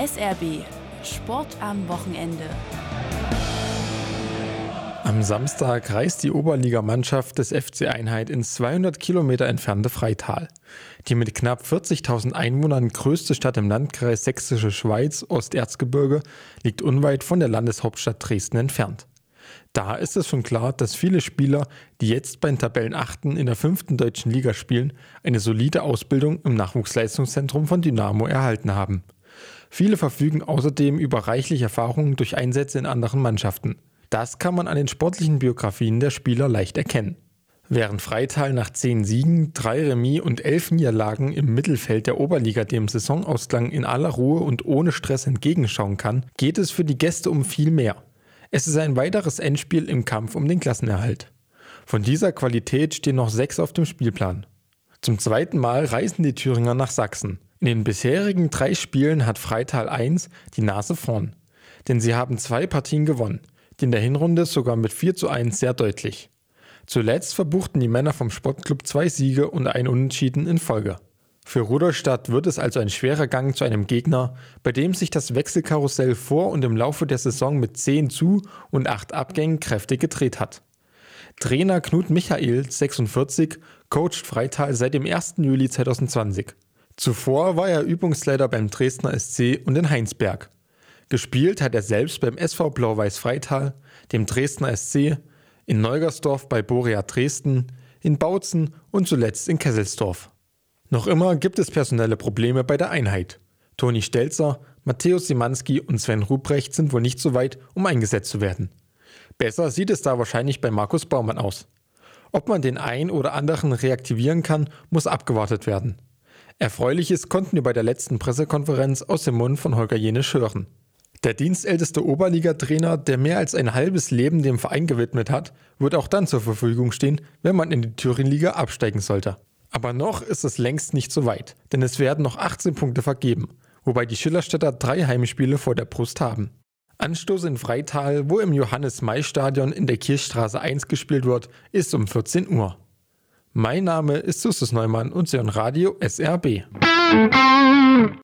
SRB Sport am Wochenende. Am Samstag reist die Oberligamannschaft des FC Einheit ins 200 Kilometer entfernte Freital. Die mit knapp 40.000 Einwohnern größte Stadt im Landkreis Sächsische Schweiz, Osterzgebirge, liegt unweit von der Landeshauptstadt Dresden entfernt. Da ist es schon klar, dass viele Spieler, die jetzt bei den Tabellenachten in der 5. deutschen Liga spielen, eine solide Ausbildung im Nachwuchsleistungszentrum von Dynamo erhalten haben. Viele verfügen außerdem über reichliche Erfahrungen durch Einsätze in anderen Mannschaften. Das kann man an den sportlichen Biografien der Spieler leicht erkennen. Während Freital nach 10 Siegen, 3 Remis und 11 Niederlagen im Mittelfeld der Oberliga dem Saisonausklang in aller Ruhe und ohne Stress entgegenschauen kann, geht es für die Gäste um viel mehr. Es ist ein weiteres Endspiel im Kampf um den Klassenerhalt. Von dieser Qualität stehen noch 6 auf dem Spielplan. Zum zweiten Mal reisen die Thüringer nach Sachsen. In den bisherigen 3 Spielen hat Freital 1 die Nase vorn. Denn sie haben 2 Partien gewonnen. In der Hinrunde sogar mit 4:1 sehr deutlich. Zuletzt verbuchten die Männer vom Sportclub 2 Siege und ein Unentschieden in Folge. Für Rudolstadt wird es also ein schwerer Gang zu einem Gegner, bei dem sich das Wechselkarussell vor und im Laufe der Saison mit 10 Zu- und 8 Abgängen kräftig gedreht hat. Trainer Knut Michael, 46, coacht Freital seit dem 1. Juli 2020. Zuvor war er Übungsleiter beim Dresdner SC und in Heinsberg. Gespielt hat er selbst beim SV Blau-Weiß Freital, dem Dresdner SC, in Neugersdorf bei Borea Dresden, in Bautzen und zuletzt in Kesselsdorf. Noch immer gibt es personelle Probleme bei der Einheit. Toni Stelzer, Matthäus Simanski und Sven Ruprecht sind wohl nicht so weit, um eingesetzt zu werden. Besser sieht es da wahrscheinlich bei Markus Baumann aus. Ob man den einen oder anderen reaktivieren kann, muss abgewartet werden. Erfreuliches konnten wir bei der letzten Pressekonferenz aus dem Mund von Holger Jenisch hören. Der dienstälteste Oberligatrainer, der mehr als ein halbes Leben dem Verein gewidmet hat, wird auch dann zur Verfügung stehen, wenn man in die Thüringen-Liga absteigen sollte. Aber noch ist es längst nicht so weit, denn es werden noch 18 Punkte vergeben, wobei die Schillerstädter 3 Heimspiele vor der Brust haben. Anstoß in Freital, wo im Johannes-May-Stadion in der Kirchstraße 1 gespielt wird, ist um 14 Uhr. Mein Name ist Justus Neumann und Sie hören Radio SRB.